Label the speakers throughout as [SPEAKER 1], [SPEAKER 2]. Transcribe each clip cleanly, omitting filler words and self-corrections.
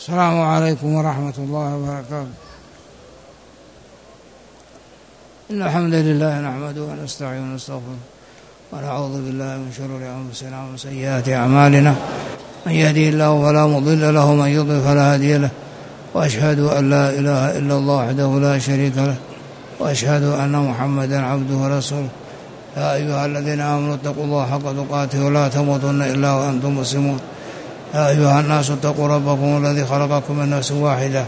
[SPEAKER 1] السلام عليكم ورحمة الله وبركاته. إن الحمد لله نحمده ونستعينه ونستغفره ونعوذ بالله من شرور أنفسنا ومن سيئات أعمالنا، من يهده الله فلا مضل له ومن يضلل فلا هادي له، وأشهد أن لا إله إلا الله وحده لا شريك له، وأشهد أن محمدا عبده ورسوله. يا أيها الذين آمنوا اتقوا الله حق تقاته ولا تموتن إلا وأنتم مسلمون. يا أيها الناس اتقوا ربكم الذي خلقكم من نفس واحدة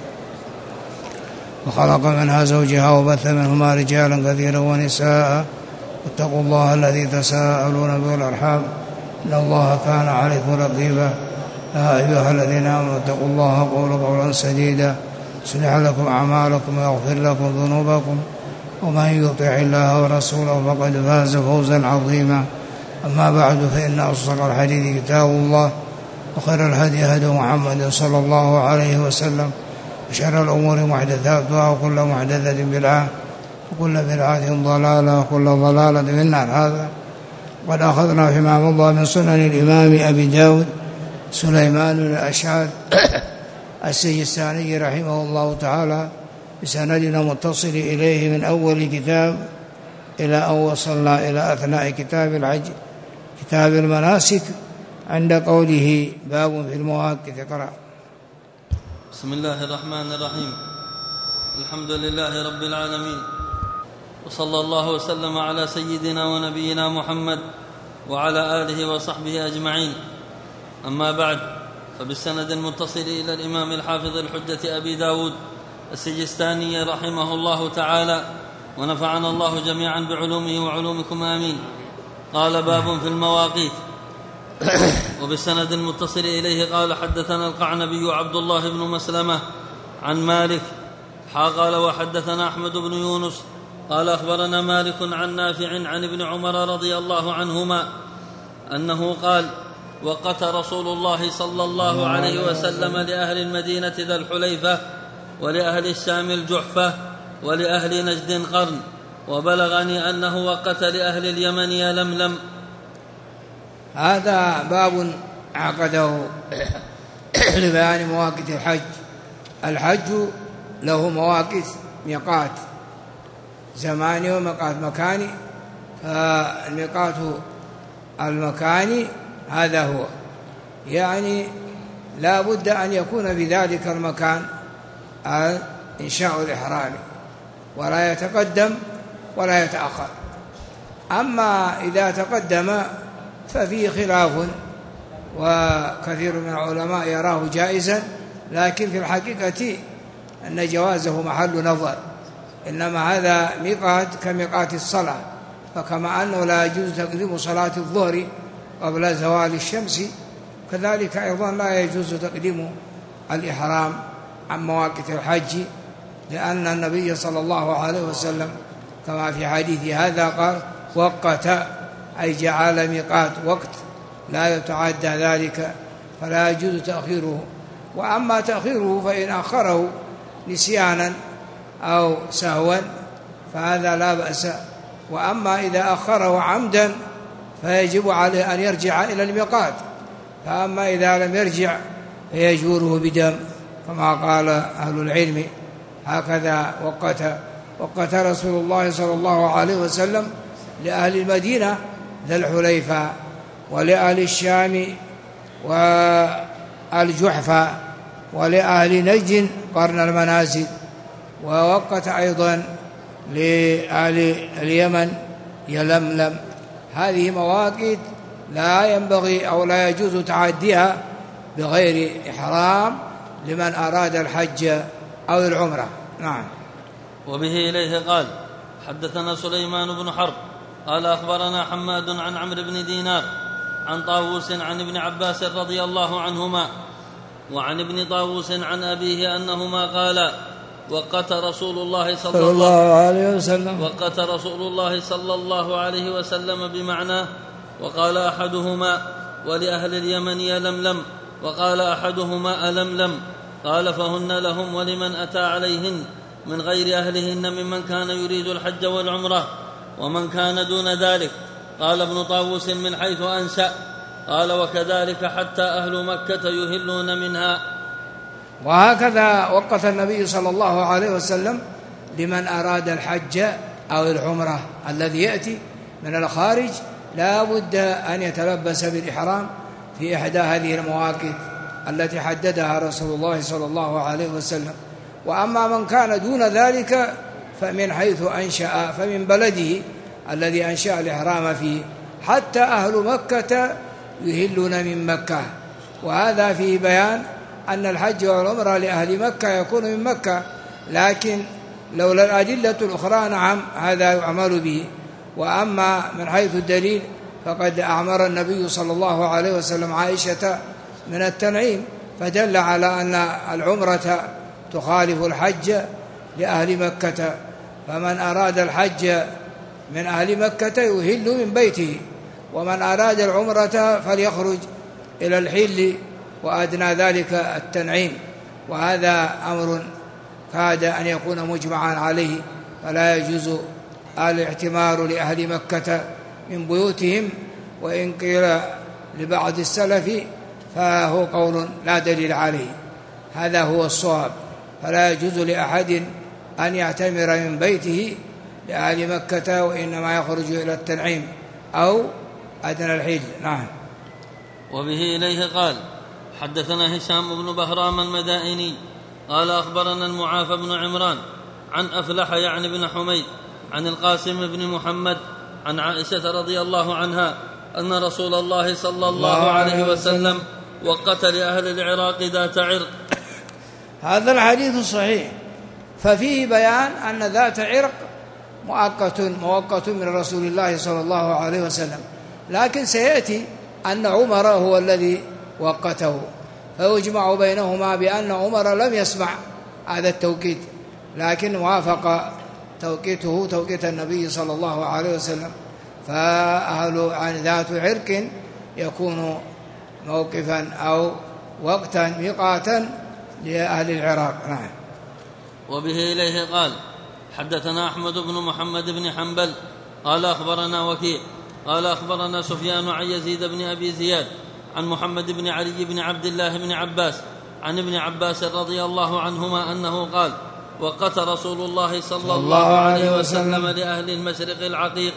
[SPEAKER 1] وخلق منها زوجها وبث منهما رجالا كثيرا ونساء، واتقوا الله الذي تساءلون به والأرحام إن الله كان عليكم رقيبا. يا أيها الذين آمنوا اتقوا الله وقولوا قولا سديدا يصلح لكم أعمالكم ويغفر لكم ذنوبكم، ومن يطع الله ورسوله فقد فاز فوزا عظيما. أما بعد، فإن أصدق الحديث كتاب الله، وخير الهدي هدي محمد صلى الله عليه وسلم، وشر الأمور محدثاتها، وكل محدثة بدعة، وكل بدعة ضلالة، وكل ضلالة في النار. هذا قد أخذنا فيما مضى من سنن الإمام أبي داود سليمان بن الأشعث السجستاني رحمه الله تعالى بسندنا متصل إليه من أول كتاب إلى أن وصلنا إلى أثناء كتاب الحج، كتاب المناسك، عند قوله باب في المواقيت. اقرأ.
[SPEAKER 2] بسم الله الرحمن الرحيم. الحمد لله رب العالمين، وصلى الله وسلم على سيدنا ونبينا محمد وعلى آله وصحبه أجمعين. أما بعد، فبالسند المتصل إلى الإمام الحافظ الحجة أبي داود السجستاني رحمه الله تعالى، ونفعنا الله جميعا بعلومه وعلومكم آمين. قال باب في المواقيت. وبالسند المتصل إليه قال حدثنا القعنبي عبد الله بن مسلمة عن مالك قال وحدثنا أحمد بن يونس قال أخبرنا مالك عن نافع عن ابن عمر رضي الله عنهما أنه قال وقت رسول الله صلى الله عليه وسلم لأهل المدينة ذا الحليفة، ولأهل الشام الجحفة، ولأهل نجد قرن، وبلغني أنه وقت لأهل اليمن يلملم.
[SPEAKER 1] هذا باب عقده لبيان مواقيت الحج. الحج له مواقيت، ميقات زماني وميقات مكاني. فالميقات المكاني هذا هو، يعني لا بد أن يكون في ذلك المكان إنشاء الإحرام، ولا يتقدم ولا يتأخر. أما إذا تقدم ففيه خلاف، وكثير من العلماء يراه جائزا، لكن في الحقيقة أن جوازه محل نظر. إنما هذا ميقات كميقات الصلاة، فكما أنه لا يجوز تقديم صلاة الظهر قبل زوال الشمس، كذلك أيضا لا يجوز تقديم الإحرام عن مواقيت الحج، لأن النبي صلى الله عليه وسلم كما في حديث هذا قال وقت، أي جعل ميقات وقت لا يتعدى ذلك، فلا يجوز تأخيره. وأما تأخيره فإن أخره نسيانا أو سهوا فهذا لا بأس. وأما إذا أخره عمدا فيجب عليه أن يرجع إلى الميقات. فأما إذا لم يرجع فيجوره بدم، كما قال أهل العلم. هكذا وقت رسول الله صلى الله عليه وسلم لأهل المدينة ذا الحليفة، ولأهل الشام والجحفة، ولأهل نجد قرن المنازل، ووقت أيضا لأهل اليمن يلملم. هذه مواقيت لا ينبغي أو لا يجوز تعديها بغير إحرام لمن أراد الحج أو العمرة. نعم.
[SPEAKER 2] وبه إليه قال حدثنا سليمان بن حرب قال أخبرنا حماد عن عمرو بن دينار عن طاووس عن ابن عباس رضي الله عنهما، وعن ابن طاووس عن أبيه أنهما قالا وقت رسول الله صلى الله عليه وسلم بمعناه. وقال أحدهما ولأهل اليمن يلملم، وقال أحدهما ألملم. قال فهن لهم ولمن أتى عليهن من غير أهلهن ممن كان يريد الحج والعمرة، ومن كان دون ذلك. قال ابن طاووس من حيث أنشأ. قال وكذلك حتى أهل مكة يهلون منها.
[SPEAKER 1] وهكذا وقت النبي صلى الله عليه وسلم لمن أراد الحج أو العمرة الذي يأتي من الخارج لا بد أن يتلبس بالإحرام في إحدى هذه المواقيت التي حددها رسول الله صلى الله عليه وسلم. وأما من كان دون ذلك فمن حيث أنشأ، فمن بلده الذي أنشأ الإحرام فيه، حتى أهل مكة يهلون من مكة. وهذا فيه بيان أن الحج والعمرة لأهل مكة يكون من مكة، لكن لولا الأدلة الأخرى نعم هذا يعمل به. وأما من حيث الدليل فقد أعمر النبي صلى الله عليه وسلم عائشة من التنعيم، فدل على أن العمرة تخالف الحج لأهل مكة. فمن أراد الحج من أهل مكة يهل من بيته، ومن أراد العمرة فليخرج إلى الحل، وأدنى ذلك التنعيم. وهذا أمر كاد أن يكون مجمعا عليه، فلا يجوز الاعتمار لأهل مكة من بيوتهم. وإن قيل لبعض السلف فهو قول لا دليل عليه، هذا هو الصواب. فلا يجوز لأحد أن يعتمر من بيته لأهل مكة، وإنما يخرج إلى التنعيم أو أدنى الحل. نعم.
[SPEAKER 2] وبه إليه قال حدثنا هشام بن بهرام المدائني قال أخبرنا المعافى بن عمران عن أفلح يعني بن حميد عن القاسم بن محمد عن عائشة رضي الله عنها أن رسول الله صلى الله عليه وسلم وقت لأهل العراق ذات عرق.
[SPEAKER 1] هذا الحديث صحيح، ففيه بيان أن ذات عرق مؤقت من رسول الله صلى الله عليه وسلم، لكن سيأتي أن عمر هو الذي وقته، فيجمع بينهما بأن عمر لم يسمع هذا التوقيت، لكن وافق توقيته توقيت النبي صلى الله عليه وسلم. فأهل عن ذات عرق يكون موقفا أو وقتا ميقاتا لأهل العراق. نعم.
[SPEAKER 2] وبه إليه قال حدثنا أحمد بن محمد بن حنبل قال أخبرنا وكيع قال أخبرنا سفيان عن يزيد بن أبي زياد عن محمد بن علي بن عبد الله بن عباس عن ابن عباس رضي الله عنهما أنه قال وقت رسول الله صلى الله عليه وسلم لأهل المشرق العقيق.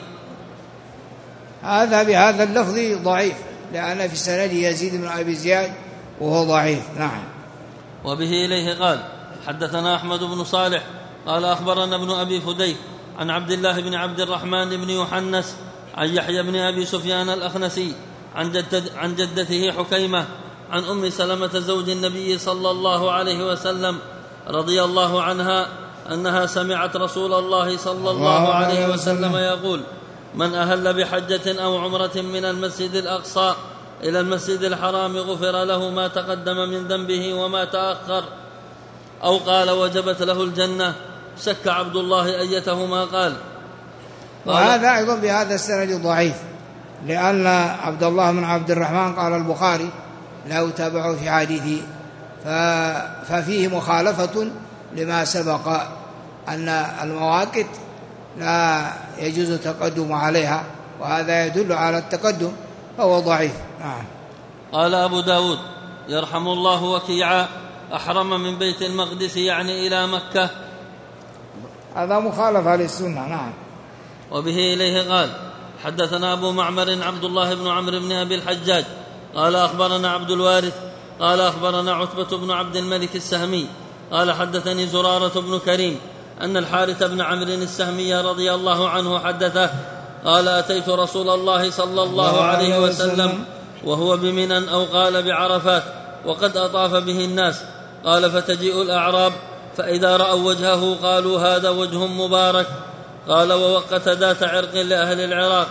[SPEAKER 1] هذا بهذا اللفظ ضعيف، لأن في سند يزيد بن أبي زياد وهو ضعيف. نعم.
[SPEAKER 2] وبه إليه قال حدثنا أحمد بن صالح قال أخبرنا ابن أبي فديك عن عبد الله بن عبد الرحمن بن يحنس عن يحيى بن أبي سفيان الأخنسي عن جدته حكيمة عن أم سلمة زوج النبي صلى الله عليه وسلم رضي الله عنها أنها سمعت رسول الله صلى الله عليه وسلم يقول من أهل بحجة أو عمرة من المسجد الأقصى إلى المسجد الحرام غفر له ما تقدم من ذنبه وما تأخر، أو قال وجبت له الجنة. شك عبد الله أيتهما قال.
[SPEAKER 1] وهذا أيضا بهذا السند ضعيف، لأن عبد الله بن عبد الرحمن قال البخاري لا يتابع في حديثه، ففيه مخالفة لما سبق أن المواقت لا يجوز التقدم عليها، وهذا يدل على التقدم، فهو ضعيف. نعم.
[SPEAKER 2] قال أبو داود يرحم الله وكيعا أحرم من بيت المقدس يعني إلى مكة.
[SPEAKER 1] هذا مخالفة للسنة. نعم.
[SPEAKER 2] وبه إليه قال حدثنا أبو معمر عبد الله بن عمرو بن أبي الحجاج قال أخبرنا عبد الوارث قال أخبرنا عتبة بن عبد الملك السهمي قال حدثني زرارة بن كريم أن الحارث بن عمرو السهمي رضي الله عنه حدثه قال أتيت رسول الله صلى الله عليه وسلم وهو بمنى أو قال بعرفات وقد أطاف به الناس. قال فتجيء الأعراب فإذا رأوا وجهه قالوا هذا وجه مبارك. قال ووقت ذات عرق لأهل العراق.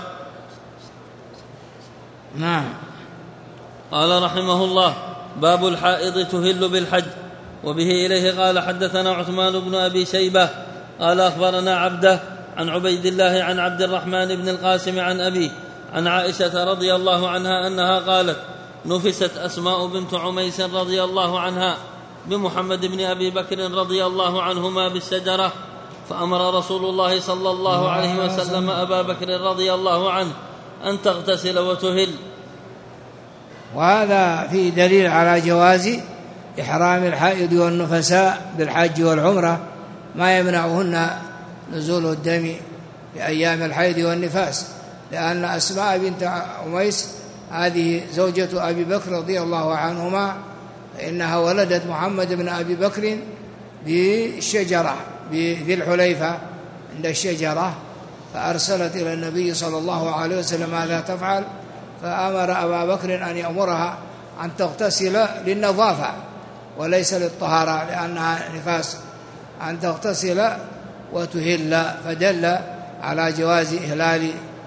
[SPEAKER 1] نعم.
[SPEAKER 2] قال رحمه الله باب الحائض تهل بالحج. وبه إليه قال حدثنا عثمان بن أبي شيبة قال أخبرنا عبده عن عبيد الله عن عبد الرحمن بن القاسم عن أبيه عن عائشة رضي الله عنها أنها قالت نفست أسماء بنت عميس رضي الله عنها بمحمد بن أبي بكر رضي الله عنهما بالشجرة، فأمر رسول الله صلى الله عليه وسلم أبا بكر رضي الله عنه أن تغتسل وتهل.
[SPEAKER 1] وهذا فيه دليل على جواز إحرام الحائض والنفساء بالحج والعمرة ما يمنعهن نزول الدم في أيام الحيض والنفاس، لأن أسماء بنت أميس هذه زوجة أبي بكر رضي الله عنهما، فإنها ولدت محمد بن أبي بكر بالشجرة بذي الحليفة عند الشجرة، فأرسلت إلى النبي صلى الله عليه وسلم ماذا تفعل، فأمر أبا بكر أن يأمرها أن تغتسل للنظافة وليس للطهارة لأنها نفاس، أن تغتسل وتهل، فدل على جواز إهلال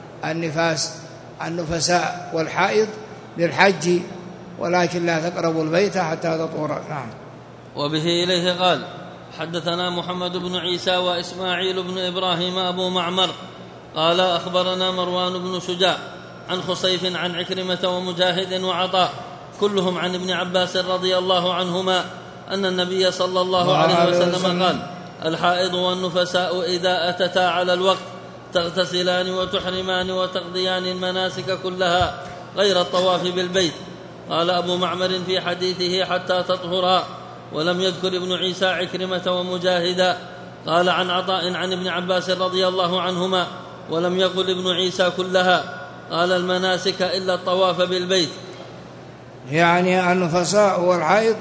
[SPEAKER 1] النفساء والحائض للحج، ولكن لا تقربوا البيت حتى تطهر. نعم.
[SPEAKER 2] وبه إليه قال حدثنا محمد بن عيسى وإسماعيل بن إبراهيم أبو معمر قال أخبرنا مروان بن شجاع عن خصيف عن عكرمة ومجاهد وعطاء كلهم عن ابن عباس رضي الله عنهما أن النبي صلى الله عليه وسلم قال الحائض والنفساء إذا أتتا على الوقت تغتسلان وتحرمان وتقضيان المناسك كلها غير الطواف بالبيت. قال أبو معمر في حديثه حتى تطهرا، ولم يذكر ابن عيسى عكرمة ومجاهدا. قال عن عطاء عن ابن عباس رضي الله عنهما ولم يقل ابن عيسى كلها، قال المناسك إلا الطواف بالبيت.
[SPEAKER 1] يعني النفساء والحائض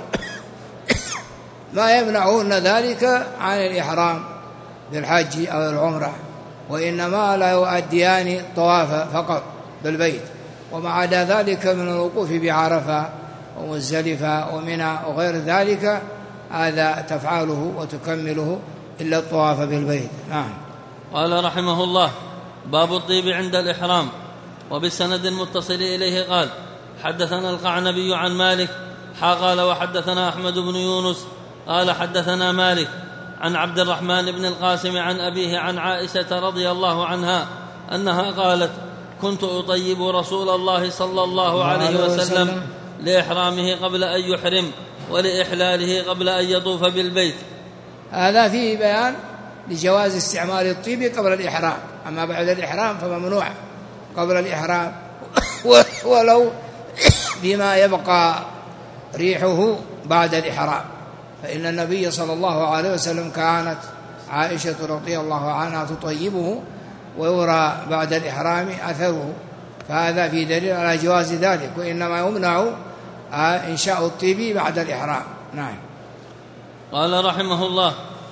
[SPEAKER 1] ما يمنعون ذلك عن الإحرام بالحج أو العمرة، وإنما لا يؤديان الطواف فقط بالبيت، وما عدا ذلك من الوقوف بعرفة ومزدلفة ومنى وغير ذلك هذا تفعله وتكمله إلا الطواف بالبيت. نعم.
[SPEAKER 2] قال رحمه الله باب الطيب عند الإحرام. وبالسند المتصل إليه قال حدثنا القعنبي عن مالك قال وحدثنا أحمد بن يونس قال حدثنا مالك عن عبد الرحمن بن القاسم عن أبيه عن عائشة رضي الله عنها أنها قالت كنت أطيب رسول الله صلى الله عليه وسلم لإحرامه قبل أن يحرم ولإحلاله قبل أن يطوف بالبيت.
[SPEAKER 1] هذا فيه بيان لجواز استعمال الطيب قبل الإحرام، أما بعد الإحرام فممنوع قبل الإحرام ولو بما يبقى ريحه بعد الإحرام، فإن النبي صلى الله عليه وسلم كانت عائشة رضي الله عنها تطيبه ويرى بعد الإحرام أثره، فهذا في دليل على جواز ذلك، وإنما يمنع إنشاء الطيب بعد الإحرام. نعم.
[SPEAKER 2] قال رحمه الله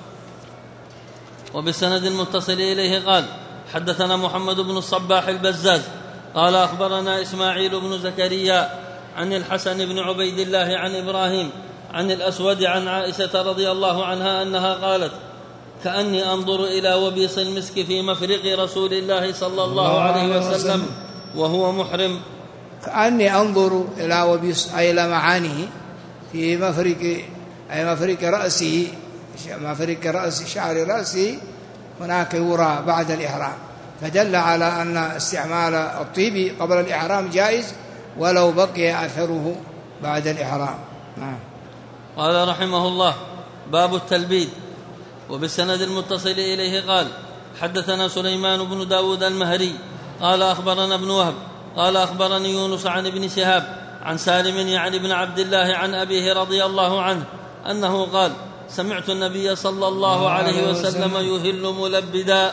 [SPEAKER 2] وبالسند المتصل إليه قال حدثنا محمد بن الصباح البزاز قال أخبرنا إسماعيل بن زكريا عن الحسن بن عبيد الله عن إبراهيم عن الأسود عن عائشة رضي الله عنها أنها قالت كأني أنظر إلى وبيص المسك في مفرق رسول الله صلى الله عليه وسلم وهو محرم.
[SPEAKER 1] كأني أنظر إلى وبيص أي لمعانه في مفرق رأسه، مفرق رأس شعر رأسه هناك يرى بعد الإحرام، فدل على أن استعمال الطيب قبل الإحرام جائز ولو بقي أثره بعد الإحرام.
[SPEAKER 2] قال رحمه الله باب التلبيد. وبالسند المتصل إليه قال حدثنا سليمان بن داود المهري قال أخبرنا ابن وهب قال أخبرني يونس عن ابن شهاب عن سالم يعني ابن عبد الله عن أبيه رضي الله عنه أنه قال سمعت النبي صلى الله عليه وسلم يهل ملبدا.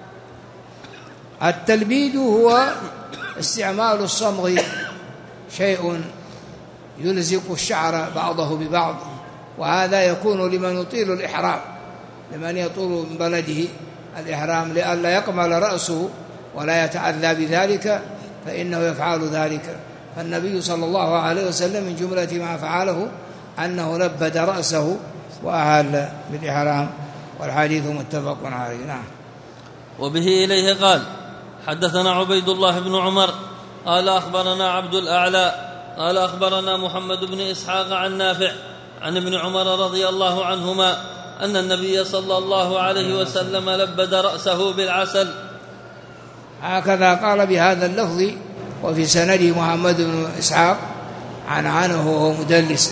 [SPEAKER 1] التلبيد هو استعمال الصمغ، شيء يلزق الشعر بعضه ببعض، وهذا يكون لمن يطيل الإحرام، لمن يطول من بلده الإحرام لئلا يقمل رأسه ولا يتأذى بذلك فإنه يفعل ذلك. فالنبي صلى الله عليه وسلم من جملة ما فعله أنه لبد رأسه وأهل بالإحرام، والحديث متفق عليه. نعم.
[SPEAKER 2] وبه إليه قال حدثنا عبيد الله بن عمر قال أخبرنا عبد الأعلى قال أخبرنا محمد بن إسحاق عن نافع عن ابن عمر رضي الله عنهما أن النبي صلى الله عليه وسلم لبد رأسه بالعسل.
[SPEAKER 1] هكذا قال بهذا اللفظ، وفي سنده محمد بن إسحاق عنه وهو مدلس.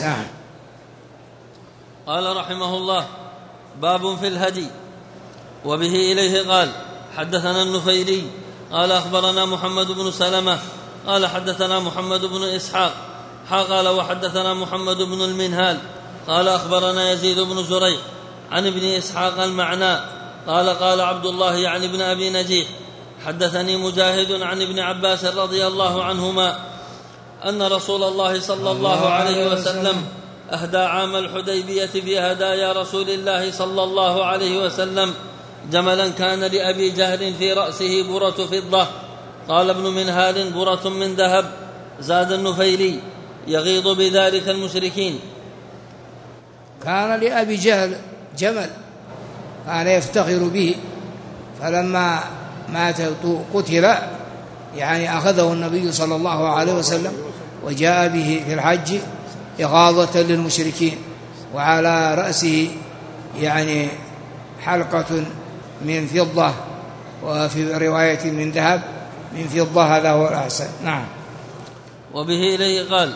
[SPEAKER 2] قال رحمه الله باب في الهدي. وبه إليه قال حدثنا النفيلي قال أخبرنا محمد بن سلمة قال حدثنا محمد بن إسحاق قال وحدثنا محمد بن المنهال قال أخبرنا يزيد بن زريع عن ابن إسحاق المعنى قال قال عبد الله يعني ابن أبي نجيح حدثني مجاهد عن ابن عباس رضي الله عنهما أن رسول الله صلى الله عليه وسلم أهدى عام الحديبية في هدايا رسول الله صلى الله عليه وسلم جملا كان لأبي جهل في رأسه برة فضة. قال ابن منهال برة من ذهب. زاد النفيلي يغيظ بذلك المشركين.
[SPEAKER 1] كان لأبي جهل جمل كان يفتخر به، فلما مات قتل يعني أخذه النبي صلى الله عليه وسلم وجاء به في الحج إغاظة للمشركين، وعلى رأسه يعني حلقة من فضة، وفي رواية من ذهب من فضة، هذا هو الأحسن. نعم.
[SPEAKER 2] وبه إليه قال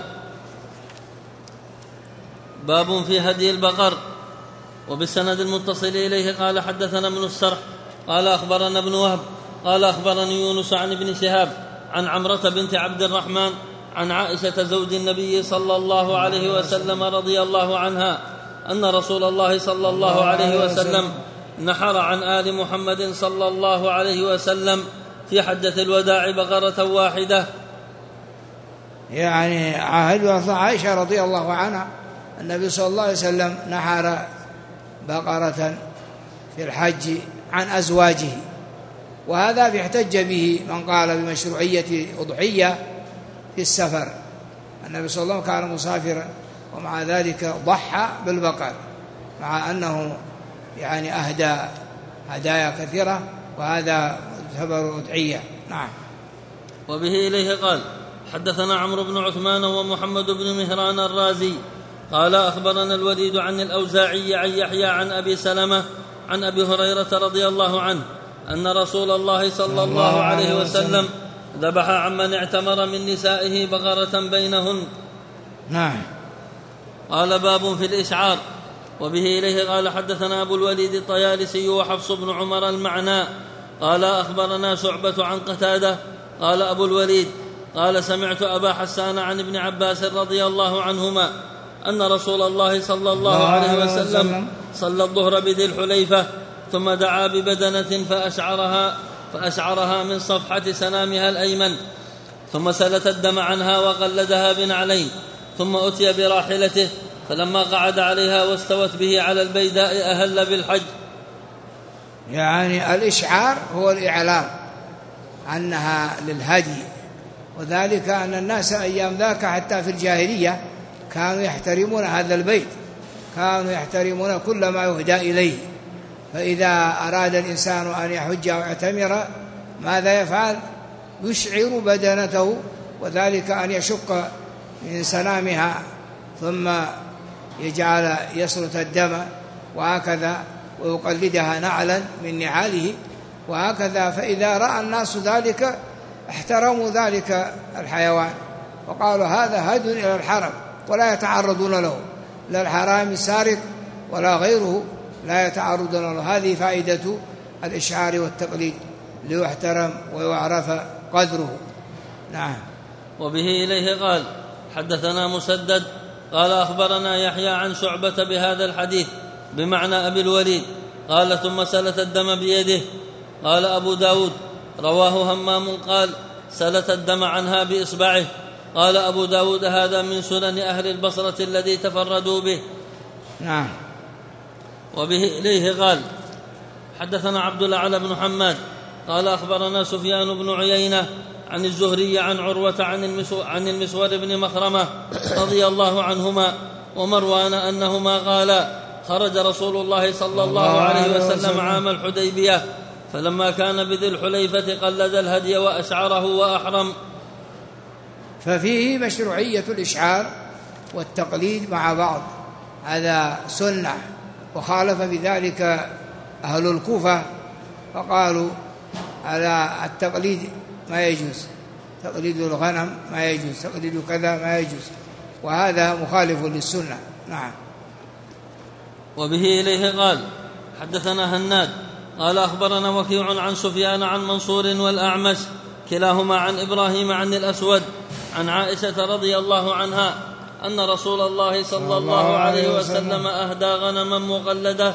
[SPEAKER 2] باب في هدي البقر. وبالسند المتصل إليه قال حدثنا ابن السرح قال أخبرنا ابن وهب قال أخبرني يونس عن ابن شهاب عن عمرة بنت عبد الرحمن عن عائشة زوج النبي صلى الله عليه وسلم رضي الله عنها أن رسول الله صلى الله عليه وسلم نحر عن آل محمد صلى الله عليه وسلم في حجة الوداع بقرة واحدة.
[SPEAKER 1] يعني عهد عائشة رضي الله عنها النبي صلى الله عليه وسلم نحر بقرة في الحج عن أزواجه، وهذا يحتج به من قال بمشروعية أضحية في السفر. النبي صلى الله عليه وسلم كان مسافرا ومع ذلك ضحى بالبقر، مع أنه يعني أهدى هدايا كثيرة، وهذا يعتبر أضحية. نعم.
[SPEAKER 2] وبه إليه قال حدثنا عمرو بن عثمان ومحمد بن مهران الرازي قال أخبرنا الوليد عن الأوزاعي عن يحيى عن أبي سلمة عن أبي هريرة رضي الله عنه أن رسول الله صلى الله عليه وسلم ذبح عمن اعتمر من نسائه بقرة بينهن.
[SPEAKER 1] نعم.
[SPEAKER 2] قال باب في الإشعار. وبه إليه قال حدثنا أبو الوليد الطيالسي وحفص بن عمر المعنى قال أخبرنا شعبة عن قتادة قال أبو الوليد قال سمعت أبا حسان عن ابن عباس رضي الله عنهما أن رسول الله صلى الله عليه وسلم صلى الظهر بذي الحليفة ثم دعا ببدنة فأشعرها من صفحة سنامها الأيمن، ثم سلت الدم عنها وقلدها بنعلين، ثم أتي براحلته فلما قعد عليها واستوت به على البيداء أهل بالحج.
[SPEAKER 1] يعني الإشعار هو الإعلام أنها للهدي، وذلك أن الناس أيام ذاك حتى في الجاهلية كانوا يحترمون هذا البيت، كانوا يحترمون كل ما يهدى إليه، فإذا أراد الإنسان أن يحج أو يعتمر ماذا يفعل؟ يشعر بدنته، وذلك أن يشق من سنامها ثم يجعل يسرط الدم وهكذا، ويقلدها نعلا من نعاله وهكذا. فإذا رأى الناس ذلك احترموا ذلك الحيوان وقالوا هذا هدي إلى الحرم، ولا يتعرضون له، لا الحرام السارق ولا غيره لا يتعرضون له. هذه فائدة الإشعار والتقليد، ليحترم ويعرف قدره. نعم.
[SPEAKER 2] وبه إليه قال حدثنا مسدد قال أخبرنا يحيى عن شعبة بهذا الحديث بمعنى أبي الوليد قال ثم سلت الدم بيده. قال أبو داود رواه همام قال سلت الدم عنها بإصبعه. قال أبو داود هذا من سنن أهل البصرة الذي تفردوا به.
[SPEAKER 1] نعم.
[SPEAKER 2] وبه إليه قال حدثنا عبد الأعلى بن حماد قال أخبرنا سفيان بن عيينة عن الزهري عن عروة عن المسور بن مخرمة رضي الله عنهما ومروان أنهما قالا خرج رسول الله صلى الله عليه وسلم عام الحديبية، فلما كان بذي الحليفة قلد الهدي وأشعره وأحرم.
[SPEAKER 1] ففيه مشروعية الإشعار والتقليد مع بعض، هذا سنة، وخالف بذلك أهل الكوفة فقالوا على التقليد ما يجوز، تقليد الغنم ما يجوز، تقليد كذا ما يجوز، وهذا مخالف للسنة. نعم.
[SPEAKER 2] وبه إليه قال حدثنا هناد قال أخبرنا وكيع عن سفيان عن منصور والأعمش كلاهما عن إبراهيم عن الأسود عن عائشة رضي الله عنها أن رسول الله صلى الله عليه وسلم أهدى غنما مقلدة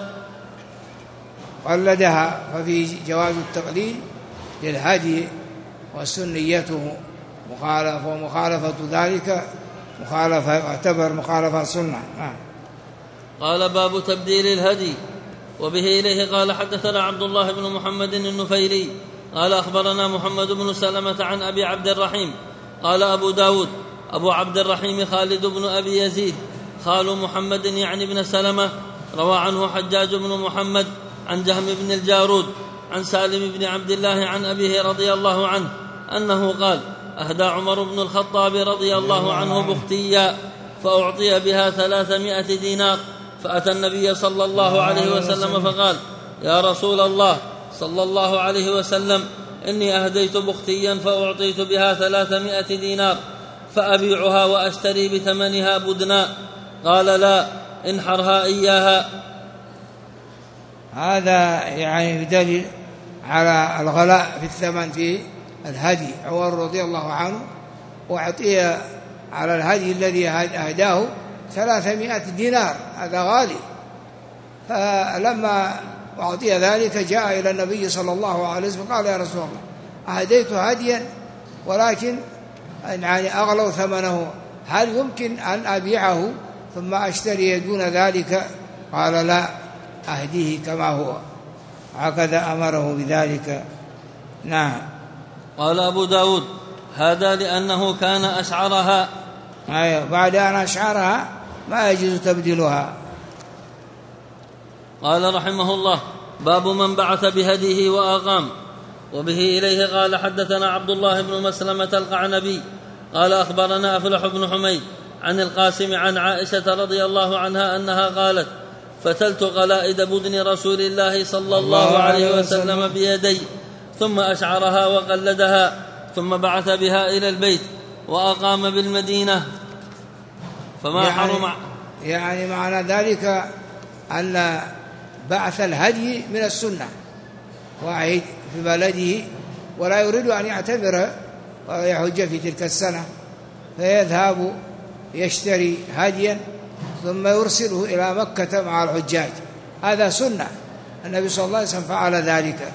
[SPEAKER 1] قلدها، ففي جواز التقليد للهدي وسنيته مخالفة، ومخالفة ذلك يعتبر مخالفة سنة.
[SPEAKER 2] قال باب تبديل الهدي. وبه إليه قال حدثنا عبد الله بن محمد النفيلي قال أخبرنا محمد بن سلمة عن أبي عبد الرحيم قال أبو داود أبو عبد الرحيم خالد بن أبي يزيد خال محمد يعني بن سلمة، روى عنه حجاج بن محمد عن جهم بن الجارود عن سالم بن عبد الله عن أبيه رضي الله عنه أنه قال أهدى عمر بن الخطاب رضي الله عنه بختيا فأعطي بها 300 دينار، فأتى النبي صلى الله عليه وسلم فقال يا رسول الله صلى الله عليه وسلم إني أهديت بختيا فأعطيت بها 300 دينار فأبيعها وأشتري بثمنها بدنا؟ قال لا، انحرها إياها.
[SPEAKER 1] هذا يعني بدليل على الغلاء في الثمن في الهدي. عمر رضي الله عنه وأعطي على الهدي الذي أهداه 300 دينار، هذا غالي. فلما أعطي ذلك جاء إلى النبي صلى الله عليه وسلم قال يا رسول الله أهديت هديا ولكن يعني أغلوا ثمنه، هل يمكن أن أبيعه ثم أشتري دون ذلك؟ قال لا، أهديه كما هو، هكذا أمره بذلك. نعم.
[SPEAKER 2] قال أبو داود هذا لأنه كان أشعرها،
[SPEAKER 1] بعد أن أشعرها ما يجوز تبديلها.
[SPEAKER 2] قال رحمه الله باب من بعث بهديه وأقام. وبه إليه قال حدثنا عبد الله بن مسلمة القعنبي قال أخبرنا أفلح بن حميد عن القاسم عن عائشة رضي الله عنها أنها قالت فتلت قلائد بدن رسول الله صلى الله عليه وسلم بيدي ثم أشعرها وقلدها ثم بعث بها إلى البيت وأقام بالمدينة. فما حرم
[SPEAKER 1] يعني معنى ذلك أن بعث الهدي من السنة، واحد في بلده ولا يريد أن يعتبر ويحج في تلك السنة فيذهب يشتري هديا ثم يرسله إلى مكة مع الحجاج، هذا سنة، النبي صلى الله عليه وسلم فعل ذلك.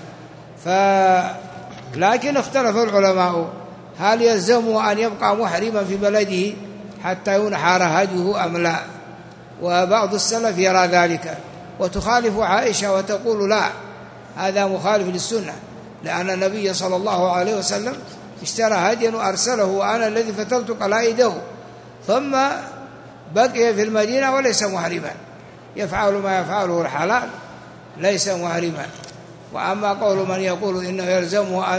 [SPEAKER 1] لكن اختلف العلماء هل يلزمه أن يبقى محرما في بلده حتى ينحر هديه أم لا، وبعض السلف يرى ذلك وتخالف عائشة وتقول لا، هذا مخالف للسنة، لأن النبي صلى الله عليه وسلم اشترى هديا وأرسله وأنا الذي فتلت قلائده، ثم بقي في المدينة وليس محرما، يفعل ما يفعله الحلال ليس محرما. وأما قول من يقول إنه يلزمه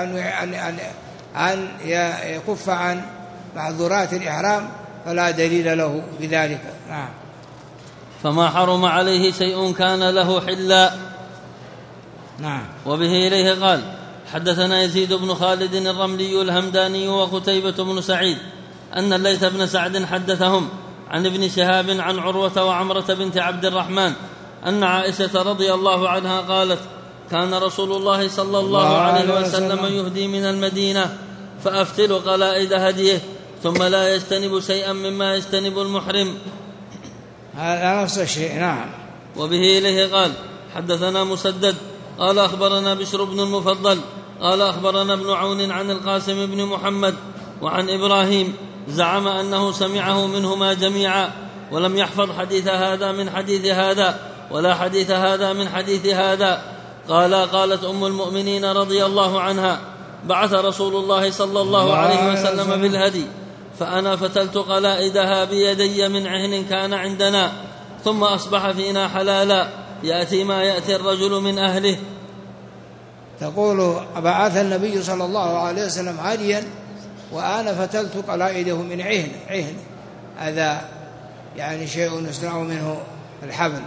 [SPEAKER 1] أن يكف عن معذورات الإحرام فلا دليل له بذلك. نعم.
[SPEAKER 2] فما حرم عليه شيء كان له حلا.
[SPEAKER 1] نعم.
[SPEAKER 2] وبه إليه قال حدثنا يزيد بن خالد الرملي الهمداني وقتيبة بن سعيد أن الليث بن سعد حدثهم عن ابن شهاب عن عروة وعمرة بنت عبد الرحمن أن عائشة رضي الله عنها قالت كان رسول الله صلى الله عليه وسلم يهدي من المدينة فأفتل قلائد هديه ثم لا يجتنب شيئا مما يجتنب المحرم.
[SPEAKER 1] هذا نفس الشيء. نعم.
[SPEAKER 2] وبه إليه قال حدثنا مسدد قال أخبرنا بشر بن المفضل قال أخبرنا ابن عون عن القاسم بن محمد وعن إبراهيم زعم أنه سمعه منهما جميعا ولم يحفظ حديث هذا من حديث هذا ولا حديث هذا من حديث هذا. قالت أم المؤمنين رضي الله عنها بعث رسول الله صلى الله عليه وسلم بالهدي فأنا فتلت قلائدها بيدي من عهن كان عندنا ثم أصبح فينا حلالا يأتي ما يأتي الرجل من أهله.
[SPEAKER 1] تقول بعث النبي صلى الله عليه وسلم هديا وأنا فتلت قلائده من عهن، هذا يعني شيء يصنع منه الحبل،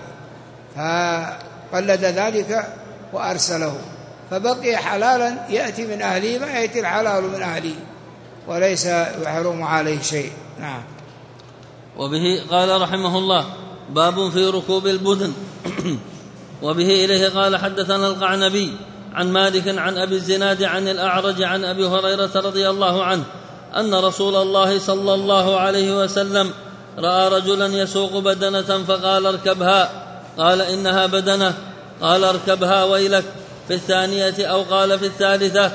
[SPEAKER 1] فقلد ذلك وأرسله فبقي حلالا يأتي من أهله ما يأتي الحلال من أهله وليس يحرم عليه شيء. نعم.
[SPEAKER 2] وبه قال رحمه الله باب في ركوب البدن. وبه إليه قال حدثنا القعنبي عن مالك عن أبي الزناد عن الأعرج عن أبي هريرة رضي الله عنه أن رسول الله صلى الله عليه وسلم رأى رجلا يسوق بدنة فقال اركبها، قال إنها بدنة، قال اركبها ويلك، في الثانية أو قال في الثالثة.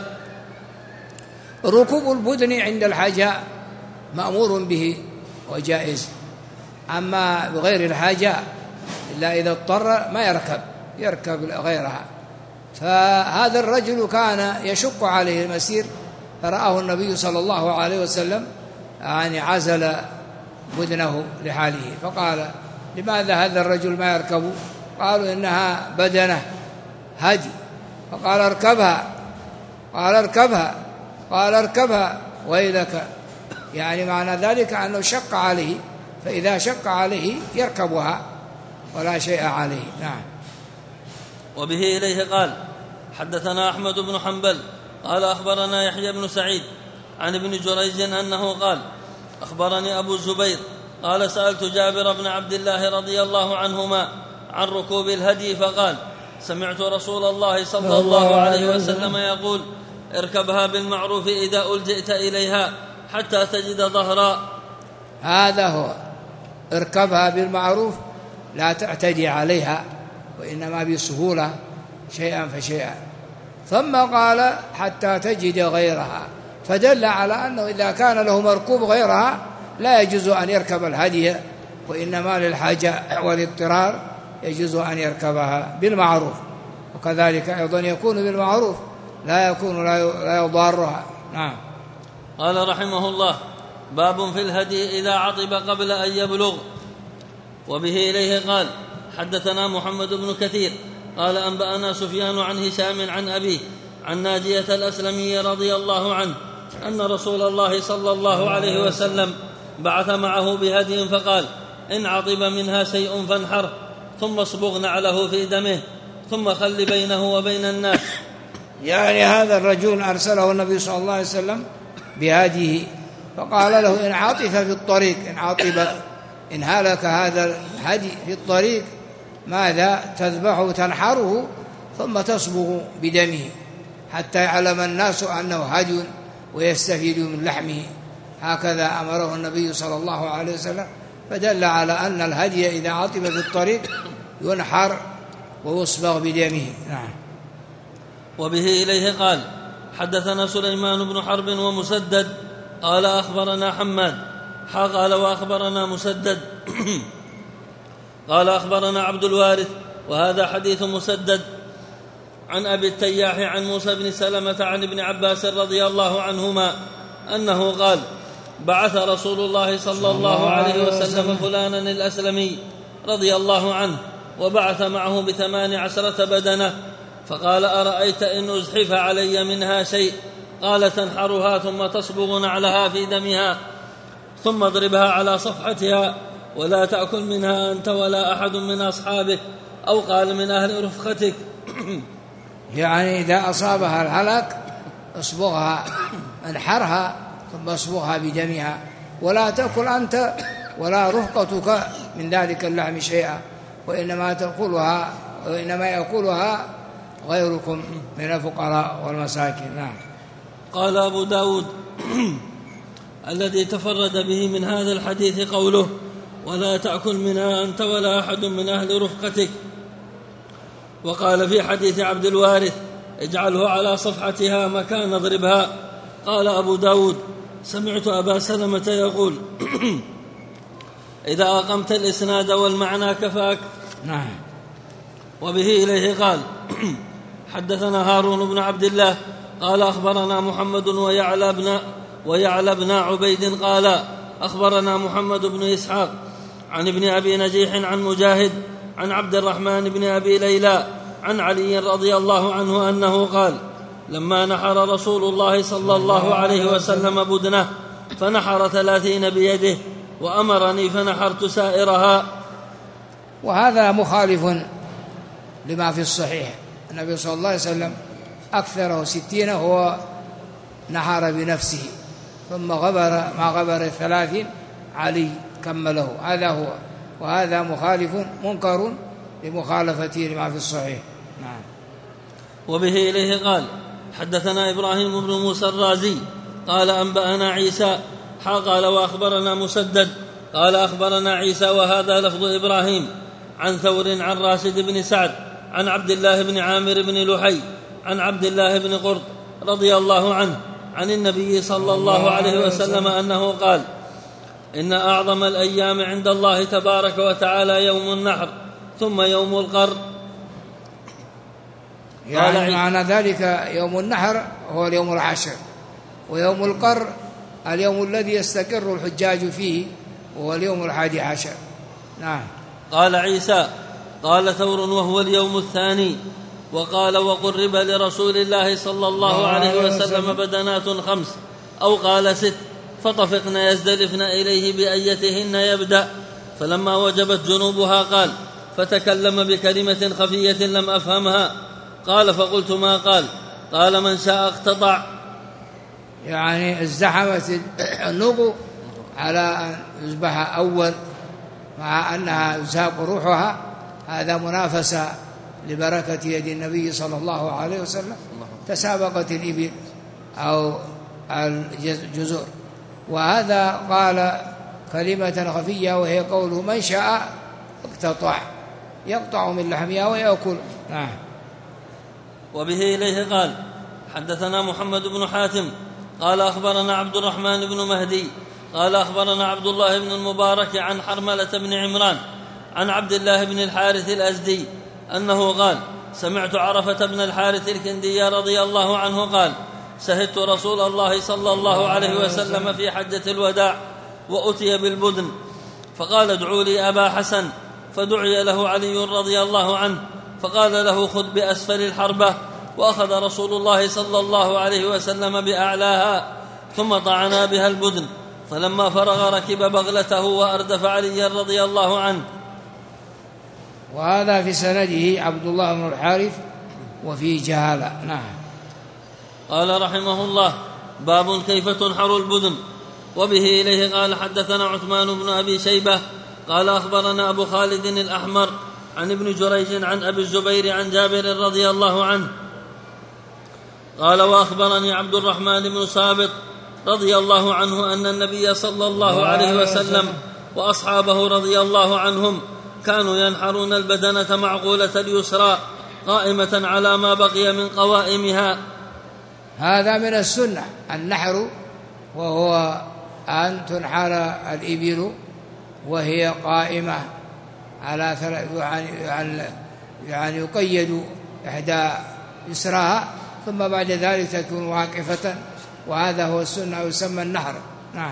[SPEAKER 1] ركوب البدن عند الحاجة مأمور به وجائز، أما بغير الحاجة إلا إذا اضطر ما يركب غيرها. فهذا الرجل كان يشق عليه المسير، فرآه النبي صلى الله عليه وسلم يعني عزل بدنه لحاله، فقال لماذا هذا الرجل ما يركب؟ قالوا إنها بدنة هدي، فقال اركبها، قال اركبها، قال اركبها ويلك، يعني معنى ذلك أنه شق عليه، فإذا شق عليه يركبها ولا شيء عليه. نعم.
[SPEAKER 2] وبه إليه قال حدثنا أحمد بن حنبل قال أخبرنا يحيى بن سعيد عن ابن جريج أنه قال أخبرني أبو الزبير قال سألت جابر بن عبد الله رضي الله عنهما عن ركوب الهدي فقال سمعت رسول الله صلى الله عليه وسلم يقول اركبها بالمعروف إذا ألجئت إليها حتى تجد ظهرا.
[SPEAKER 1] هذا هو، اركبها بالمعروف لا تعتدي عليها، وإنما بسهولة شيئا فشيئا. ثم قال حتى تجد غيرها، فدل على أنه إذا كان له مركوب غيرها لا يجوز أن يركب الهدي، وإنما للحاجة والاضطرار يجوز أن يركبها بالمعروف. وكذلك أيضا يكون بالمعروف لا يضارها. نعم.
[SPEAKER 2] قال رحمه الله باب في الهدي إذا عطب قبل أن يبلغ. وبه إليه قال حدثنا محمد بن كثير قال أنبأنا سفيان عن هشام عن أبيه عن ناجية الأسلمي رضي الله عنه أن رسول الله صلى الله عليه وسلم بعث معه بهدي فقال إن عطب منها شيء فانحره، ثم اصبغ نعله في دمه، ثم خل بينه وبين الناس.
[SPEAKER 1] يعني هذا الرجل أرسله النبي صلى الله عليه وسلم بهديه، فقال له إن عطف في الطريق، إن هلك هذا الهدي في الطريق ماذا؟ تذبحه تنحره ثم تصبغ بدمه حتى يعلم الناس أنه هدي ويستفيد من لحمه. هكذا أمره النبي صلى الله عليه وسلم، فدل على أن الهدي إذا عطب في الطريق ينحر ويصبغ بدمه. نعم.
[SPEAKER 2] وبه إليه قال حدثنا سليمان بن حرب ومسدد قال أخبرنا حماد قال وأخبرنا مسدد قال أخبرنا عبد الوارث وهذا حديث مسدد عن أبي التياح عن موسى بن سلمة عن ابن عباس رضي الله عنهما أنه قال بعث رسول الله صلى الله عليه وسلم فلانا الأسلمي رضي الله عنه وبعث معه ب18 بدنة، فقال أرأيت إن أزحف علي منها شيء؟ قال تنحرها ثم تصبغ نعلها في دمها ثم اضربها على صفحتها ولا تأكل منها أنت ولا أحد من أصحابك، أو قال من أهل رفقتك.
[SPEAKER 1] يعني إذا أصابها الهلك اصبغها، انحرها ثم اصبغها بدمها، ولا تأكل أنت ولا رفقتك من ذلك اللحم شيئا، وإنما يأكلها غيركم من الفقراء والمساكين. نعم.
[SPEAKER 2] قال أبو داود الذي تفرد به من هذا الحديث قوله ولا تأكل منها أنت ولا أحد من أهل رفقتك. وقال في حديث عبد الوارث اجعله على صفحتها مكان اضربها. قال أبو داود سمعت أبا سلمة يقول إذا أقمت الإسناد والمعنى كفاك.
[SPEAKER 1] نعم.
[SPEAKER 2] وبه إليه قال حدثنا هارون بن عبد الله قال أخبرنا محمد ويعلى بن عبيد قال أخبرنا محمد بن إسحاق عن ابن أبي نجيح عن مجاهد عن عبد الرحمن بن أبي ليلى عن علي رضي الله عنه أنه قال لما نحر رسول الله صلى الله عليه وسلم بدنه فنحر 30 بيده وأمرني فنحرت سائرها.
[SPEAKER 1] وهذا مخالف لما في الصحيح، النبي صلى الله عليه وسلم أكثره 60 هو نحر بنفسه، ثم مع غبر 30 علي كمله. هذا هو، وهذا مخالف منكر لمخالفته لما في الصحيح. نعم.
[SPEAKER 2] وبه إليه قال حدثنا إبراهيم بن موسى الرازي قال أنبأنا عيسى قال وأخبرنا مسدد قال أخبرنا عيسى وهذا لفظ إبراهيم عن ثور عن راشد بن سعد عن عبد الله بن عامر بن لحي عن عبد الله بن قرط رضي الله عنه عن النبي صلى الله عليه وسلم أنه قال إن أعظم الأيام عند الله تبارك وتعالى يوم النحر ثم يوم القر.
[SPEAKER 1] يعني معنى ذلك يوم النحر هو اليوم العاشر، ويوم القر اليوم الذي يستقر الحجاج فيه وهو اليوم 11. نعم.
[SPEAKER 2] قال عيسى قال ثور وهو اليوم الثاني. وقال وقرب لرسول الله صلى الله عليه وسلم بدنات 5 أو قال 6 فطفقن يزدلفن إليه بأيتهن يبدأ، فلما وجبت جنوبها قال فتكلم بكلمة خفية لم أفهمها. قال فقلت ما قال؟ قال من شاء اقتطع.
[SPEAKER 1] يعني ازدحمت النقو على أن يذبح أول مع أنها يساق روحها، هذا منافسة لبركة يد النبي صلى الله عليه وسلم، تسابقت الإبل أو الجزور. وهذا قال كلمة خفية وهي قوله من شاء اقتطع، يقطع من لحمها ويأكل. نعم.
[SPEAKER 2] وبه إليه قال حدثنا محمد بن حاتم قال أخبرنا عبد الرحمن بن مهدي قال أخبرنا عبد الله بن المبارك عن حرملة بن عمران عن عبد الله بن الحارث الأزدي أنه قال سمعت عرفة بن الحارث الكندي رضي الله عنه قال شهدت رسول الله صلى الله عليه وسلم في حجة الوداع وأتي بالبدن، فقال ادعوا لي أبا حسن، فدعي له علي رضي الله عنه فقال له خذ بأسفل الحربة، وأخذ رسول الله صلى الله عليه وسلم بأعلاها ثم طعنا بها البدن، فلما فرغ ركب بغلته وأردف علي رضي الله عنه.
[SPEAKER 1] وهذا في سنده عبد الله بن الحارث وفي جهالة. نعم.
[SPEAKER 2] قال رحمه الله باب كيف تنحر البدن. وبه إليه قال حدثنا عثمان بن أبي شيبة قال أخبرنا أبو خالد الأحمر عن ابن جريج عن أبي الزبير عن جابر رضي الله عنه قال وأخبرني عبد الرحمن بن سابط رضي الله عنه أن النبي صلى الله عليه وسلم وأصحابه رضي الله عنهم كانوا ينحرون البدنة معقولة اليسرى قائمة على ما بقي من قوائمها.
[SPEAKER 1] هذا من السنة النحر، وهو أن تنحر الإبل وهي قائمة على يعني يقيد إحدى يسراها ثم بعد ذلك تكون واقفة، وهذا هو السنة يسمى النحر. نعم.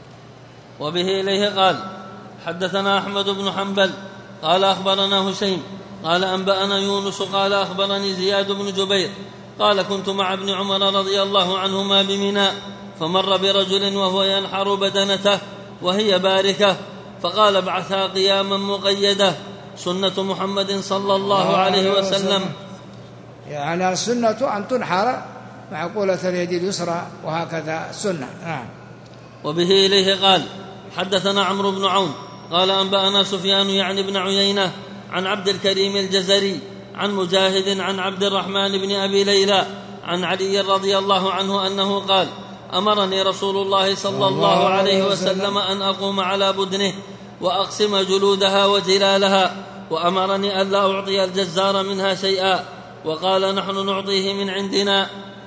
[SPEAKER 2] وبه إليه قال حدثنا أحمد بن حنبل قال أخبرنا هشيم قال أنبأنا يونس قال أخبرني زياد بن جبير قال كنت مع ابن عمر رضي الله عنهما بمنى فمر برجل وهو ينحر بدنته وهي باركة فقال ابعثها قياما مقيدة سنة محمد صلى الله عليه وسلم.
[SPEAKER 1] يعني السنة أن تنحر معقولة اليد اليسرى وهكذا السنة.
[SPEAKER 2] وبه إليه قال حدثنا عمرو بن عون قال أنبأنا سفيان يعني بن عيينة عن عبد الكريم الجزري عن مجاهد عن عبد الرحمن بن أبي ليلى عن علي رضي الله عنه أنه قال أمرني رسول الله صلى الله عليه وسلم أن أقوم على بدنه وأقسم جلودها وجلالها، وأمرني ألا أعطي الجزار منها شيئا، وقال نحن نعطيه من عندنا.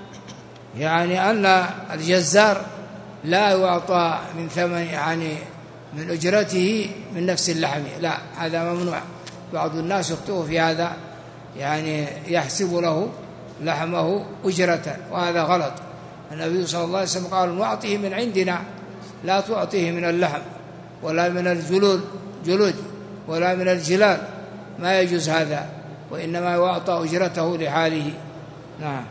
[SPEAKER 1] يعني أن الجزار لا يعطى من ثمن يعني من أجرته من نفس اللحم، لا، هذا ممنوع. بعض الناس يخطئوا في هذا، يعني يحسب له لحمه أجرة، وهذا غلط. النبي صلى الله عليه وسلم قال نعطيه من عندنا، لا تعطيه من اللحم ولا من الجلود ولا من الجلال، ما يجوز هذا، وإنما يعطى أجرته لحاله. نعم.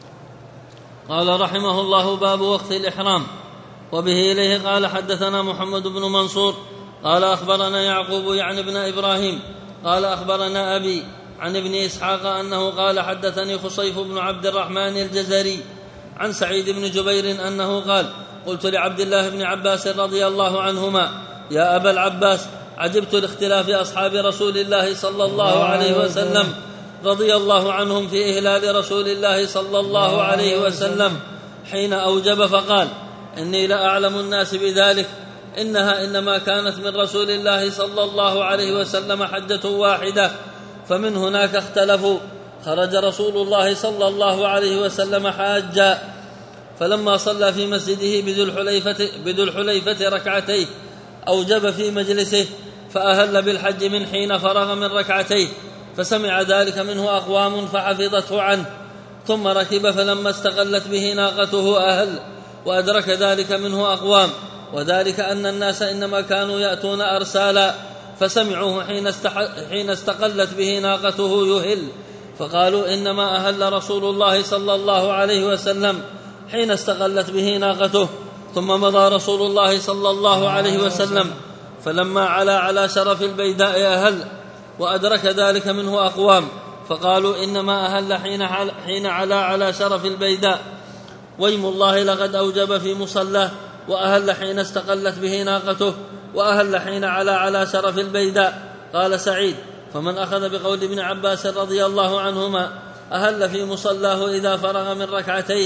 [SPEAKER 2] قال رحمه الله باب وقت الإحرام. وبه إليه قال حدثنا محمد بن منصور قال أخبرنا يعقوب يعني ابن إبراهيم قال أخبرنا أبي عن ابن إسحاق أنه قال حدثني خصيف بن عبد الرحمن الجزري عن سعيد بن جبير أنه قال قلت لعبد الله بن عباس رضي الله عنهما يا أبا العباس عجبت لاختلاف أصحاب رسول الله صلى الله عليه وسلم رضي الله عنهم في إهلال رسول الله صلى الله عليه وسلم حين أوجب، فقال إني لأعلم الناس بذلك إنها إنما كانت من رسول الله صلى الله عليه وسلم حجة واحدة، فمن هناك اختلفوا. خرج رسول الله صلى الله عليه وسلم حاجا، فلما صلى في مسجده بذو الحليفة ركعتيه أوجب في مجلسه، فأهل بالحج من حين فرغ من ركعتيه، فسمع ذلك منه أقوام فحفظته عنه، ثم ركب، فلما استقلت به ناقته أهل، وأدرك ذلك منه أقوام، وذلك أن الناس إنما كانوا يأتون أرسالا، فسمعوه حين استقلت به ناقته يهل، فقالوا إنما أهل رسول الله صلى الله عليه وسلم حين استقلت به ناقته. ثم مضى رسول الله صلى الله عليه وسلم، فلما علا على شرف البيداء أهل، وأدرك ذلك منه أقوام، فقالوا إنما أهل حين علا على شرف البيداء، ويم الله لقد أوجب في مصلاه، وأهل حين استقلت به ناقته، وأهل حين علا على شرف البيداء. قال سعيد: فمن أخذ بقول ابن عباس رضي الله عنهما أهل في مصلاه إذا فرغ من ركعتيه.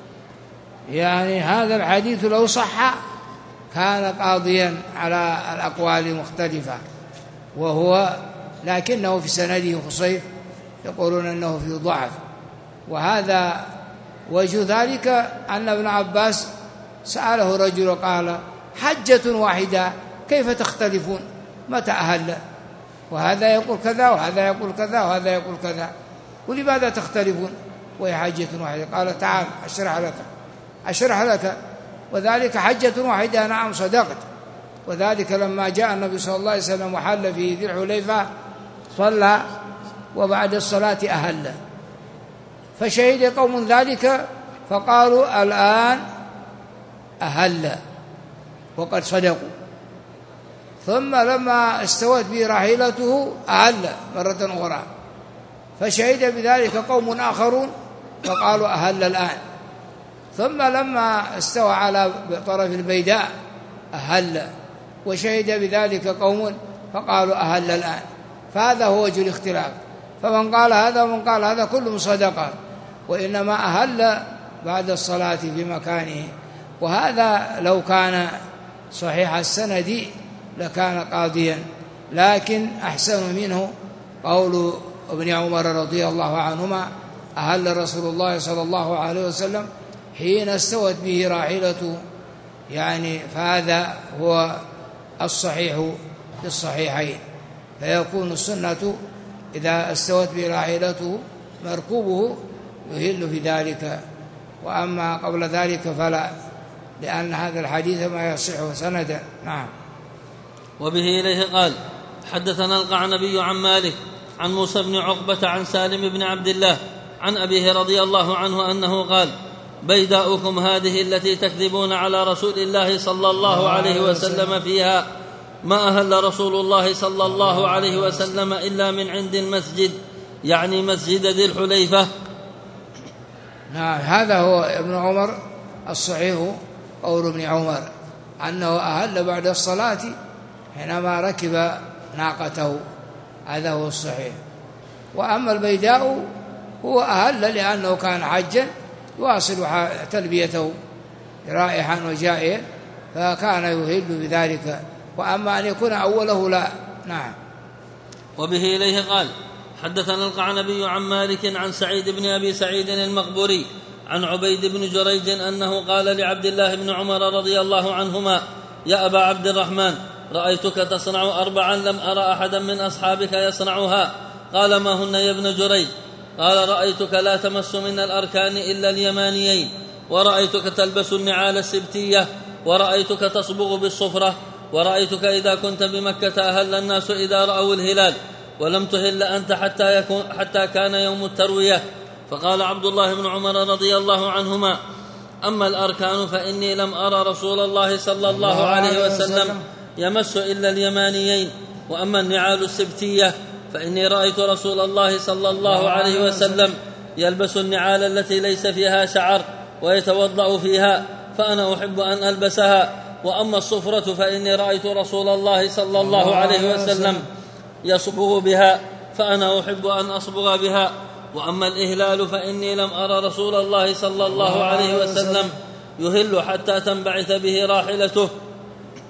[SPEAKER 1] يعني هذا الحديث لو صح كان قاضيا على الأقوال المختلفة، لكنه في سنده خصيف، يقولون أنه في ضعف، وهذا وجه ذلك أن ابن عباس سأله رجل قال: حجة واحدة كيف تختلفون؟ متى أهل؟ وهذا يقول كذا وهذا يقول كذا وهذا يقول كذا، ولماذا تختلفون وهي حجة واحدة؟ قال: تعال أشرح لك. وذلك حجة واحدة، نعم صدقت. وذلك لما جاء النبي صلى الله عليه وسلم وحل في ذي الحليفة صلى، وبعد الصلاة أهل، فشهد قوم ذلك فقالوا: الآن أهل وقد صدقوا. ثم لما استوت به راحلته أهل مرة أخرى، فشهد بذلك قوم آخرون فقالوا: أهل الآن. ثم لما استوى على طرف البيداء أهل، وشهد بذلك قوم فقالوا: أهل الآن. فهذا هو وجه الاختلاف، فمن قال هذا ومن قال هذا كلهم صدقة، وإنما أهل بعد الصلاة في مكانه. وهذا لو كان صحيح السند لكان قاضيا، لكن أحسن منه قول ابن عمر رضي الله عنهما: أهل رسول الله صلى الله عليه وسلم حين استوت به راحلته، يعني فهذا هو الصحيح في الصحيحين، فيكون السنة إذا استوت به راحلته مركوبه يهل في ذلك، وأما قبل ذلك فلا، لأن هذا الحديث ما يصح سندا. نعم.
[SPEAKER 2] وبه إليه قال: حدثنا القعنبي عن مالك عن موسى بن عقبة عن سالم بن عبد الله عن أبيه رضي الله عنه أنه قال: بيداؤكم هذه التي تكذبون على رسول الله صلى الله عليه وسلم فيها، ما أهل رسول الله صلى الله عليه وسلم إلا من عند المسجد، يعني مسجد ذي الحليفة.
[SPEAKER 1] نعم، هذا هو ابن عمر الصحيح قول ابن عمر أنه أهل بعد الصلاة حينما ركب ناقته، هذا هو الصحيح. وأما البيداء هو أهل لأنه كان حجا يواصل تلبيته رائحا وجائعا، فكان يهل بذلك، وأما أن يكون أوله لا. نعم.
[SPEAKER 2] وبه إليه قال: حدثنا القعنبي عن مالك عن سعيد بن أبي سعيد المقبوري عن عبيد بن جريج أنه قال لعبد الله بن عمر رضي الله عنهما: يا أبا عبد الرحمن، رأيتك تصنع 4 لم أرى أحدا من أصحابك يصنعها. قال: ما هن يا ابن جريج؟ قال: رأيتك لا تمس من الأركان إلا اليمانيين، ورأيتك تلبس النعال السبتية، ورأيتك تصبغ بالصفرة، ورأيتك إذا كنت بمكة أهل الناس إذا رأوا الهلال، ولم تهل أنت حتى كان يوم التروية. فقال عبد الله بن عمر رضي الله عنهما: أما الأركان فإني لم أرى رسول الله صلى الله عليه وسلم يمس إلا اليمانيين، وأما النعال السبتية فإني رأيت رسول الله صلى الله عليه وسلم يلبس النعال التي ليس فيها شعر ويتوضأ فيها، فأنا أحب أن ألبسها. وأما الصفرة فإني رأيت رسول الله صلى الله عليه وسلم يصبغ بها، فأنا أحب أن أصبغ بها. وأما الإهلال فإني لم أرى رسول الله صلى الله عليه وسلم يهل حتى تنبعث به راحلته.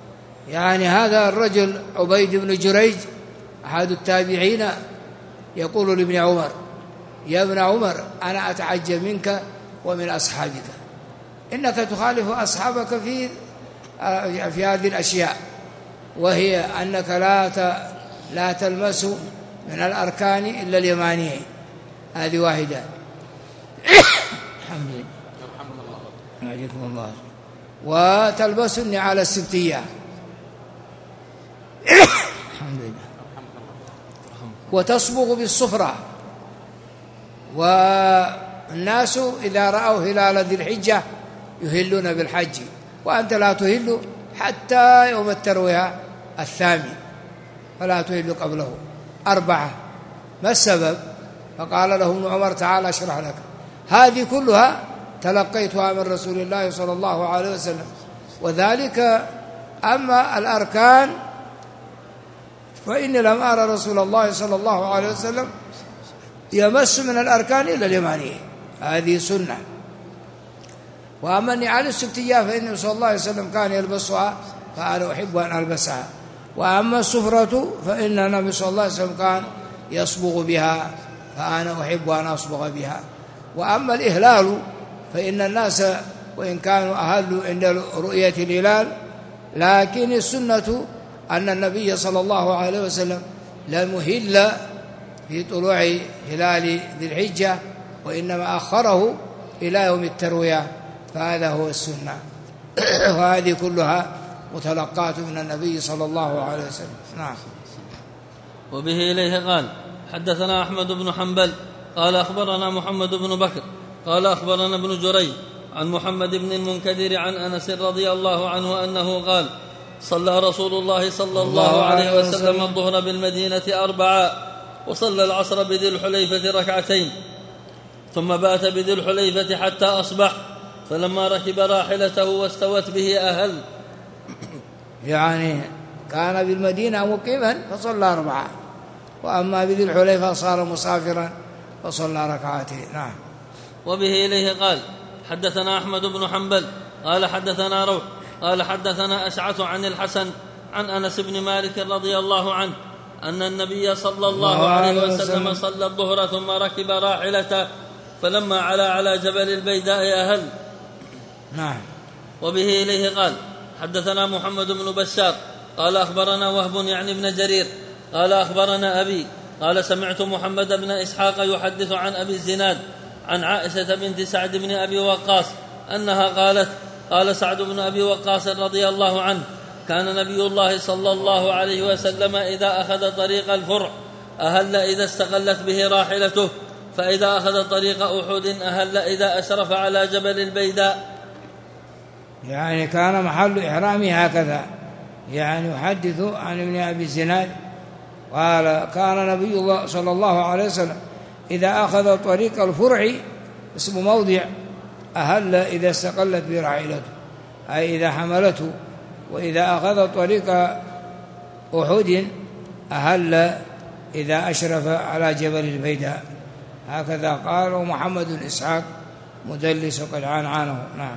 [SPEAKER 1] يعني هذا الرجل عبيد بن جريج أحد التابعين يقول لابن عمر: يا ابن عمر، أنا أتعجب منك ومن أصحابك، إنك تخالف أصحابك في هذه الأشياء، وهي أنك لا تلمس من الأركان إلا اليمانيين، هذه واحدة. الحمد لله، يرحمكم الله. وتلبسني على السبتية، الحمد لله. وتصبغ بالصفرة، والناس إذا رأوا هلال ذي الحجة يهلون بالحج، وأنت لا تهل حتى يوم التروية الثامن، فلا تهل قبله 4. ما السبب؟ فقال له ابن عمر: تعال أشرح لك. هذه كلها تلقيتها من رسول الله صلى الله عليه وسلم. وذلك أما الأركان فإني لم أرى رسول الله صلى الله عليه وسلم يمس من الأركان إلا اليمانية، هذه سنة. وأما النعال السبتية فإنه صلى الله عليه وسلم كان يلبسها، فأنا أحب أن ألبسها. وأما السفرة فإن النبي صلى الله عليه وسلم كان يصبغ بها، فأنا أحب أن أصبغ بها. وأما الإهلال فإن الناس وإن كانوا أهلوا عند رؤية الهلال، لكن السنة أن النبي صلى الله عليه وسلم لم يهل في طلوع هلال ذي الحجة، وإنما أخره إلى يوم التروية، فهذا هو السنة. وهذه كلها متلقات من النبي صلى الله عليه وسلم. نعم.
[SPEAKER 2] وبه إليه قال: حدثنا أحمد بن حنبل قال أخبرنا محمد بن بكر قال أخبرنا ابن جريج عن محمد بن المنكدر عن أنس رضي الله عنه أنه قال: صلى رسول الله صلى الله عليه وسلم الظهر بالمدينة 4، وصلى العصر بذي الحليفة 2، ثم بات بذي الحليفة حتى أصبح، فلما ركب راحلته واستوت به أهل.
[SPEAKER 1] يعني كان بالمدينة مقيما فصلى 4، وأما بذي الحليفة صار مسافرا فصلى 2. نعم.
[SPEAKER 2] وبه إليه قال: حدثنا أحمد بن حنبل قال حدثنا روح قال حدثنا أشعث عن الحسن عن أنس بن مالك رضي الله عنه أن النبي صلى الله عليه وسلم صلى الظهر ثم ركب راحلته، فلما على جبل البيداء أهل.
[SPEAKER 1] نعم.
[SPEAKER 2] وبه إليه قال: حدثنا محمد بن بشار قال أخبرنا وهب يعني بن جرير قال أخبرنا أبي قال: سمعت محمد بن إسحاق يحدث عن أبي الزناد عن عائشة بنت سعد بن أبي وقاص أنها قالت: قال سعد بن أبي وقاص رضي الله عنه: كان نبي الله صلى الله عليه وسلم إذا أخذ طريق الفرع أهل إذا استقلت به راحلته، فإذا أخذ طريق أحد أهل إذا أشرف على جبل البيداء.
[SPEAKER 1] يعني كان محل إحرامه هكذا. يعني يحدث عن ابن أبي الزناد قال: كان نبي الله صلى الله عليه وسلم إذا أخذ طريق الفرع، اسم موضع، أهل إذا استقلت براحلته، أي إذا حملته. وإذا أخذ طريق أحد أهل إذا أشرف على جبل البيداء، هكذا قال. ومحمد بن إسحاق مدلس وقد عنه. نعم.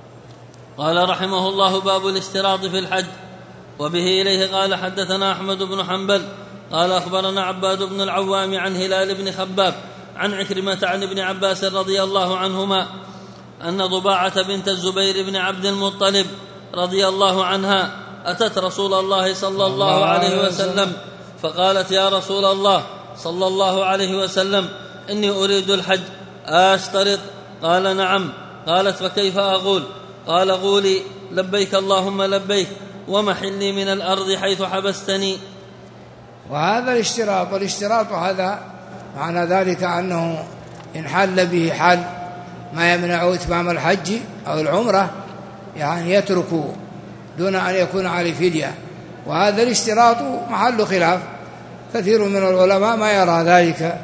[SPEAKER 2] قال رحمه الله: باب الاشتراط في الحج. وبه إليه قال: حدثنا أحمد بن حنبل قال أخبرنا عباد بن العوام عن هلال بن خباب عن عكرمة عن ابن عباس رضي الله عنهما أن ضباعة بنت الزبير بن عبد المطلب رضي الله عنها أتت رسول الله صلى الله عليه وسلم فقالت: يا رسول الله صلى الله عليه وسلم، إني أريد الحج، أشترط؟ قال: نعم. قالت: فكيف أقول؟ قال: قولي: لبيك اللهم لبيك، ومحلي من الأرض حيث حبستني.
[SPEAKER 1] وهذا الاشتراط، والاشتراط هذا معنى ذلك أنه إن حل به حال ما يمنع إتمام الحج أو العمرة، يعني يترك دون أن يكون عليه فدية. وهذا الاشتراط محل خلاف، كثير من العلماء ما يرى ذلك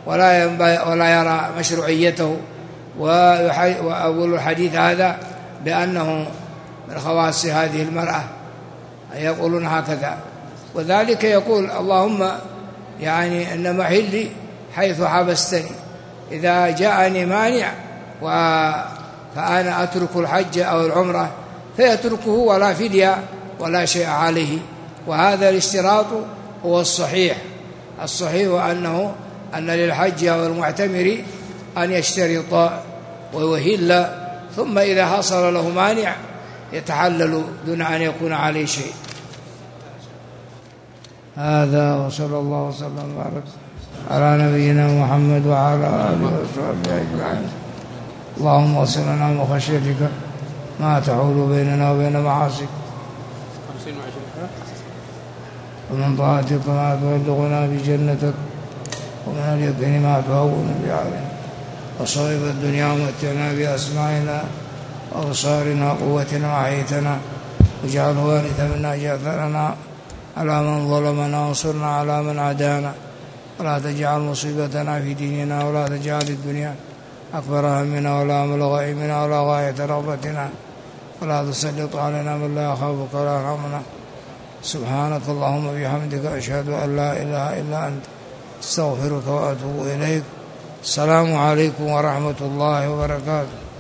[SPEAKER 1] ولا يرى مشروعيته، وأول الحديث هذا بأنه من خواص هذه المرأة، يقولون هكذا. وذلك يقول: اللهم يعني أن محلي حيث حبستني، إذا جاءني مانع فأنا أترك الحج أو العمرة فيتركه ولا فدية ولا شيء عليه. وهذا الاشتراط هو الصحيح أن للحج أو المعتمر أن يشترط ويهل، ثم إذا حصل له مانع يتحلل دون أن يكون عليه شيء. هذا وصلى الله وسلم وبارك على نبينا محمد وعلى آله وصحبه أجمعين. اللهم اغفر لنا من خشيتك ما تحول بيننا وبين معاصيك، ومن طاعتك ما تبلغنا بجنتك، ومن اليقين ما تهون به علينا وصائب الدنيا ومتعنا بأسماعنا وأبصارنا وقوتنا وأحييتنا، واجعله وارث منا جعفرنا على من ظلمنا وانصرنا على من عادانا، ولا تجعل مصيبتنا في ديننا، ولا تجعل الدنيا أكبر همنا ولا مبلغ علمنا ولا غاية رغبتنا، ولا تسلط علينا من لا يخافك ولا يرحمنا. سبحانك اللهم وبحمدك أشهد أن لا إله إلا أنت استغفرك وأتوب إليك. السلام عليكم ورحمة الله وبركاته.